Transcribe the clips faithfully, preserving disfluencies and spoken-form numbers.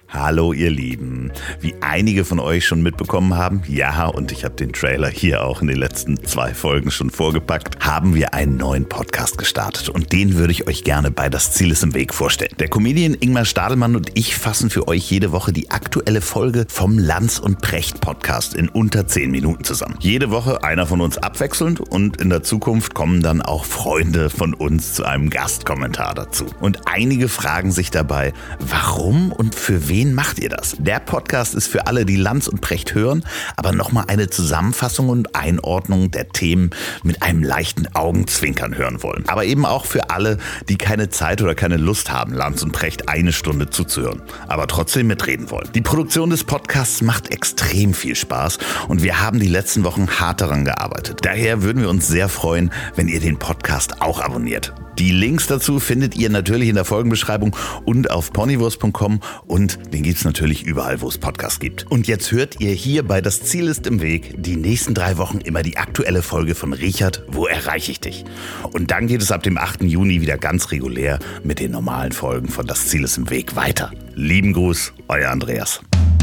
Hallo ihr Lieben, wie einige von euch schon mitbekommen haben, ja, und ich habe den Trailer hier auch in den letzten zwei Folgen schon vorgepackt, haben wir einen neuen Podcast gestartet und den würde ich euch gerne bei Das Ziel ist im Weg vorstellen. Der Comedian Ingmar Stadelmann und ich fassen für euch jede Woche die aktuelle Folge vom Lanz und Precht Podcast in unter zehn Minuten zusammen. Jede Woche einer von uns abwechselnd und in der Zukunft kommen dann auch Freunde von uns zu einem Gastkommentar dazu. Und einige fragen sich dabei, warum und für wen Wen macht ihr das? Der Podcast ist für alle, die Lanz und Precht hören, aber nochmal eine Zusammenfassung und Einordnung der Themen mit einem leichten Augenzwinkern hören wollen. Aber eben auch für alle, die keine Zeit oder keine Lust haben, Lanz und Precht eine Stunde zuzuhören, aber trotzdem mitreden wollen. Die Produktion des Podcasts macht extrem viel Spaß und wir haben die letzten Wochen hart daran gearbeitet. Daher würden wir uns sehr freuen, wenn ihr den Podcast auch abonniert. Die Links dazu findet ihr natürlich in der Folgenbeschreibung und auf ponywurst punkt com und den gibt's natürlich überall, wo es Podcasts gibt. Und jetzt hört ihr hier bei Das Ziel ist im Weg die nächsten drei Wochen immer die aktuelle Folge von Richard, Wo erreiche ich dich? Und dann geht es ab dem achten Juni wieder ganz regulär mit den normalen Folgen von Das Ziel ist im Weg weiter. Lieben Gruß, euer Andreas.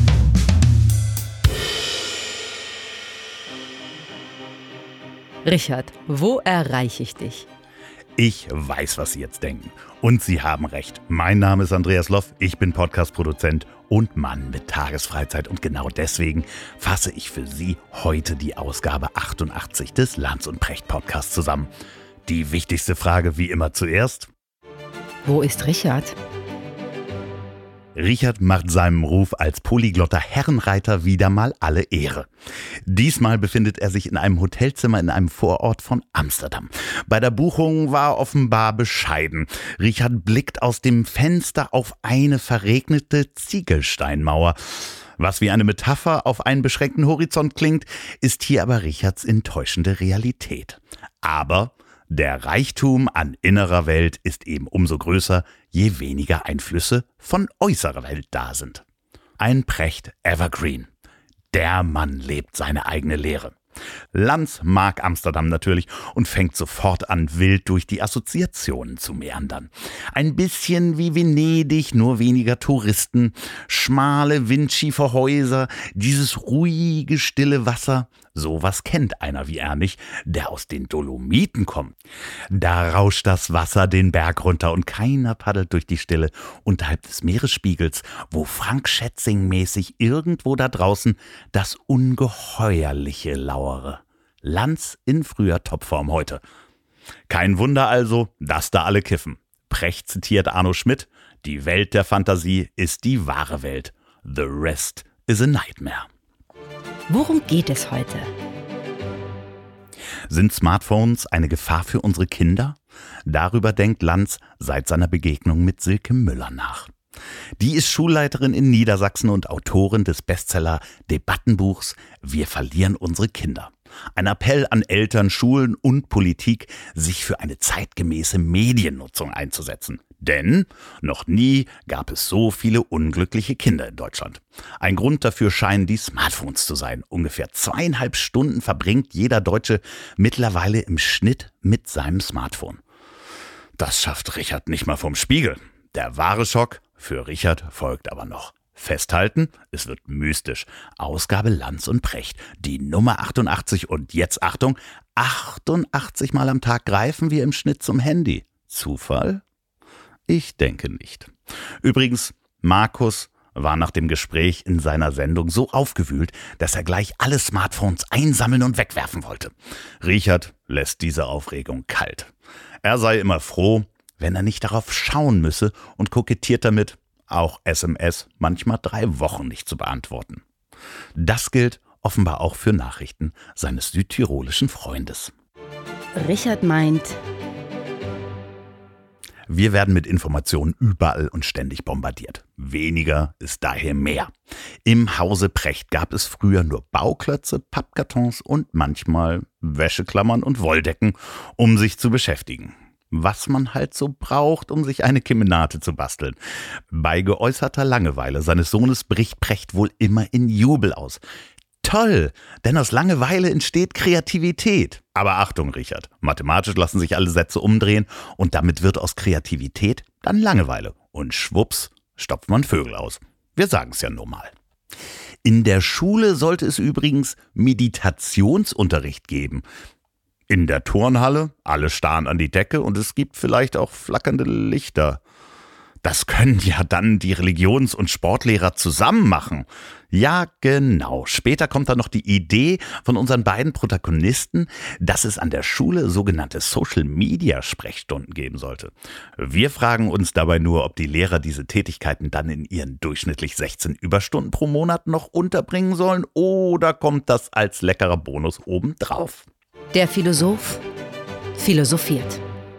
Richard, wo erreiche ich dich? Ich weiß, was Sie jetzt denken. Und Sie haben recht. Mein Name ist Andreas Loff, ich bin Podcast-Produzent und Mann mit Tagesfreizeit. Und genau deswegen fasse ich für Sie heute die Ausgabe achtundachtzig des Lanz und Precht Podcasts zusammen. Die wichtigste Frage wie immer zuerst. Wo ist Richard? Richard macht seinem Ruf als polyglotter Herrenreiter wieder mal alle Ehre. Diesmal befindet er sich in einem Hotelzimmer in einem Vorort von Amsterdam. Bei der Buchung war offenbar bescheiden. Richard blickt aus dem Fenster auf eine verregnete Ziegelsteinmauer. Was wie eine Metapher auf einen beschränkten Horizont klingt, ist hier aber Richards enttäuschende Realität. Aber der Reichtum an innerer Welt ist eben umso größer, je weniger Einflüsse von äußerer Welt da sind. Ein Precht Evergreen. Der Mann lebt seine eigene Lehre. Lanz mag Amsterdam natürlich und fängt sofort an, wild durch die Assoziationen zu meandern. Ein bisschen wie Venedig, nur weniger Touristen, schmale, windschiefe Häuser, dieses ruhige, stille Wasser. Sowas kennt einer wie er nicht, der aus den Dolomiten kommt. Da rauscht das Wasser den Berg runter und keiner paddelt durch die Stille unterhalb des Meeresspiegels, wo Frank Schätzing-mäßig irgendwo da draußen das Ungeheuerliche lauere. Lanz in früher Topform heute. Kein Wunder also, dass da alle kiffen. Precht zitiert Arno Schmidt: Die Welt der Fantasie ist die wahre Welt. The rest is a nightmare. Worum geht es heute? Sind Smartphones eine Gefahr für unsere Kinder? Darüber denkt Lanz seit seiner Begegnung mit Silke Müller nach. Die ist Schulleiterin in Niedersachsen und Autorin des Bestseller-Debattenbuchs Wir verlieren unsere Kinder. Ein Appell an Eltern, Schulen und Politik, sich für eine zeitgemäße Mediennutzung einzusetzen. Denn noch nie gab es so viele unglückliche Kinder in Deutschland. Ein Grund dafür scheinen die Smartphones zu sein. Ungefähr zweieinhalb Stunden verbringt jeder Deutsche mittlerweile im Schnitt mit seinem Smartphone. Das schafft Richard nicht mal vom Spiegel. Der wahre Schock für Richard folgt aber noch. Festhalten, es wird mystisch. Ausgabe Lanz und Precht, die Nummer achtundachtzig und jetzt Achtung, achtundachtzig Mal am Tag greifen wir im Schnitt zum Handy. Zufall? Ich denke nicht. Übrigens, Markus war nach dem Gespräch in seiner Sendung so aufgewühlt, dass er gleich alle Smartphones einsammeln und wegwerfen wollte. Richard lässt diese Aufregung kalt. Er sei immer froh, wenn er nicht darauf schauen müsse und kokettiert damit, auch S M S manchmal drei Wochen nicht zu beantworten. Das gilt offenbar auch für Nachrichten seines südtirolischen Freundes. Richard meint, wir werden mit Informationen überall und ständig bombardiert. Weniger ist daher mehr. Im Hause Precht gab es früher nur Bauklötze, Pappkartons und manchmal Wäscheklammern und Wolldecken, um sich zu beschäftigen. Was man halt so braucht, um sich eine Kemenate zu basteln. Bei geäußerter Langeweile seines Sohnes bricht Precht wohl immer in Jubel aus. Toll, denn aus Langeweile entsteht Kreativität. Aber Achtung, Richard, mathematisch lassen sich alle Sätze umdrehen und damit wird aus Kreativität dann Langeweile. Und schwupps, stopft man Vögel aus. Wir sagen es ja nur mal. In der Schule sollte es übrigens Meditationsunterricht geben. In der Turnhalle, alle starren an die Decke und es gibt vielleicht auch flackernde Lichter. Das können ja dann die Religions- und Sportlehrer zusammen machen. Ja, genau. Später kommt dann noch die Idee von unseren beiden Protagonisten, dass es an der Schule sogenannte Social-Media-Sprechstunden geben sollte. Wir fragen uns dabei nur, ob die Lehrer diese Tätigkeiten dann in ihren durchschnittlich sechzehn Überstunden pro Monat noch unterbringen sollen oder kommt das als leckerer Bonus obendrauf? Der Philosoph philosophiert.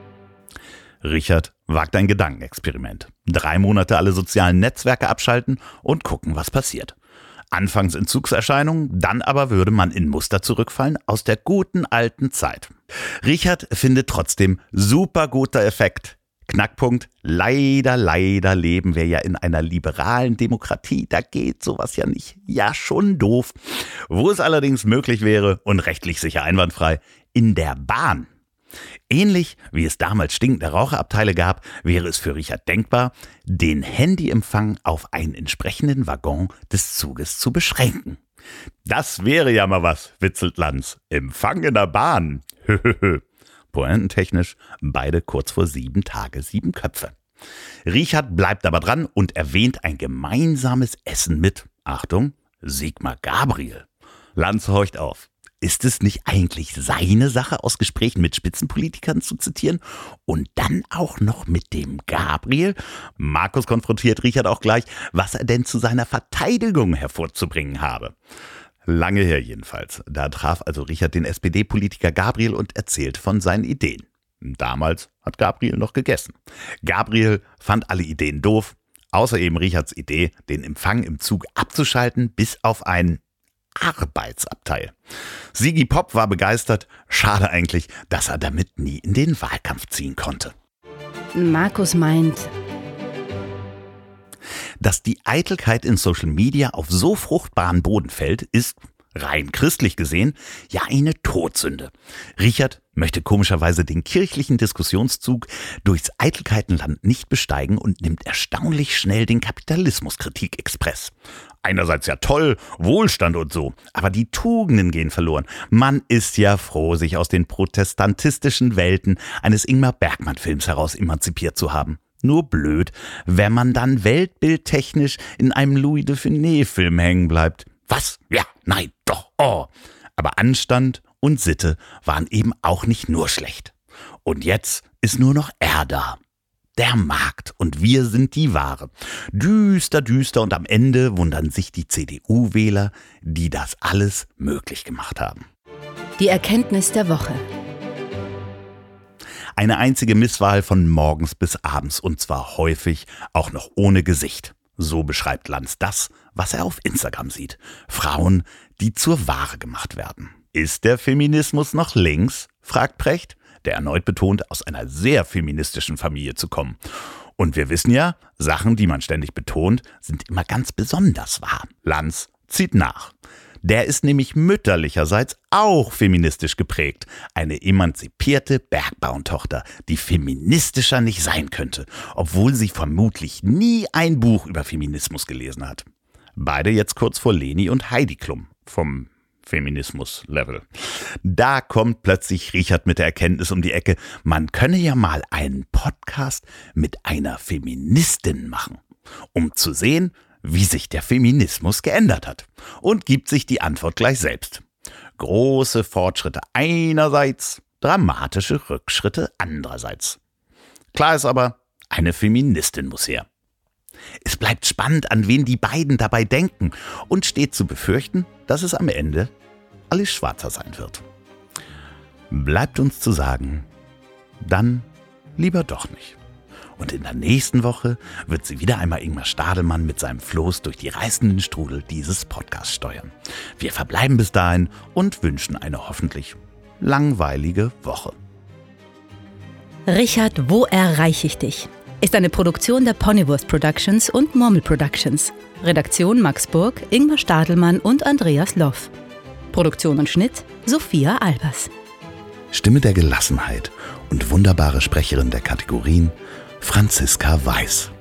Richard wagt ein Gedankenexperiment. Drei Monate alle sozialen Netzwerke abschalten und gucken, was passiert. Anfangs Entzugserscheinungen, dann aber würde man in Muster zurückfallen aus der guten alten Zeit. Richard findet trotzdem super guter Effekt. Knackpunkt, leider, leider leben wir ja in einer liberalen Demokratie, da geht sowas ja nicht. Ja, schon doof. Wo es allerdings möglich wäre und rechtlich sicher einwandfrei, in der Bahn. Ähnlich wie es damals stinkende Raucherabteile gab, wäre es für Richard denkbar, den Handyempfang auf einen entsprechenden Waggon des Zuges zu beschränken. Das wäre ja mal was, witzelt Lanz. Empfang in der Bahn. Pointentechnisch beide kurz vor sieben Tage, sieben Köpfe. Richard bleibt aber dran und erwähnt ein gemeinsames Essen mit, Achtung, Sigmar Gabriel. Lanz horcht auf. Ist es nicht eigentlich seine Sache, aus Gesprächen mit Spitzenpolitikern zu zitieren? Und dann auch noch mit dem Gabriel? Markus konfrontiert Richard auch gleich, was er denn zu seiner Verteidigung hervorzubringen habe. Lange her jedenfalls. Da traf also Richard den S P D-Politiker Gabriel und erzählt von seinen Ideen. Damals hat Gabriel noch gegessen. Gabriel fand alle Ideen doof, außer eben Richards Idee, den Empfang im Zug abzuschalten, bis auf einen Arbeitsabteil. Sigi Popp war begeistert. Schade eigentlich, dass er damit nie in den Wahlkampf ziehen konnte. Markus meint, dass die Eitelkeit in Social Media auf so fruchtbaren Boden fällt, ist, rein christlich gesehen, ja eine Todsünde. Richard möchte komischerweise den kirchlichen Diskussionszug durchs Eitelkeitenland nicht besteigen und nimmt erstaunlich schnell den Kapitalismuskritik-Express. Einerseits ja toll, Wohlstand und so, aber die Tugenden gehen verloren. Man ist ja froh, sich aus den protestantistischen Welten eines Ingmar Bergman-Films heraus emanzipiert zu haben. Nur blöd, wenn man dann weltbildtechnisch in einem Louis de Funès-Film hängen bleibt. Was? Ja, nein, doch, oh. Aber Anstand und Sitte waren eben auch nicht nur schlecht. Und jetzt ist nur noch er da. Der Markt und wir sind die Ware. Düster, düster und am Ende wundern sich die C D U-Wähler, die das alles möglich gemacht haben. die Erkenntnis der Woche. Eine einzige Misswahl von morgens bis abends und zwar häufig auch noch ohne Gesicht. So beschreibt Lanz das, was er auf Instagram sieht. Frauen, die zur Ware gemacht werden. Ist der Feminismus noch links? Fragt Precht, der erneut betont, aus einer sehr feministischen Familie zu kommen. Und wir wissen ja, Sachen, die man ständig betont, sind immer ganz besonders wahr. Lanz zieht nach. Der ist nämlich mütterlicherseits auch feministisch geprägt. Eine emanzipierte Bergbauerntochter, die feministischer nicht sein könnte, obwohl sie vermutlich nie ein Buch über Feminismus gelesen hat. Beide jetzt kurz vor Leni und Heidi Klum vom Feminismus-Level. Da kommt plötzlich Richard mit der Erkenntnis um die Ecke, man könne ja mal einen Podcast mit einer Feministin machen, um zu sehen, wie sich der Feminismus geändert hat. Und gibt sich die Antwort gleich selbst. Große Fortschritte einerseits, dramatische Rückschritte andererseits. Klar ist aber, eine Feministin muss her. Es bleibt spannend, an wen die beiden dabei denken und steht zu befürchten, dass es am Ende alles schwarzer sein wird. Bleibt uns zu sagen, dann lieber doch nicht. Und in der nächsten Woche wird sie wieder einmal Ingmar Stadelmann mit seinem Floß durch die reißenden Strudel dieses Podcasts steuern. Wir verbleiben bis dahin und wünschen eine hoffentlich langweilige Woche. Richard, wo erreiche ich dich? Ist eine Produktion der Ponywurst Productions und Murmel Productions. Redaktion Max Burg, Ingmar Stadelmann und Andreas Loff. Produktion und Schnitt Sophia Albers. Stimme der Gelassenheit und wunderbare Sprecherin der Kategorien Franziska Weiß.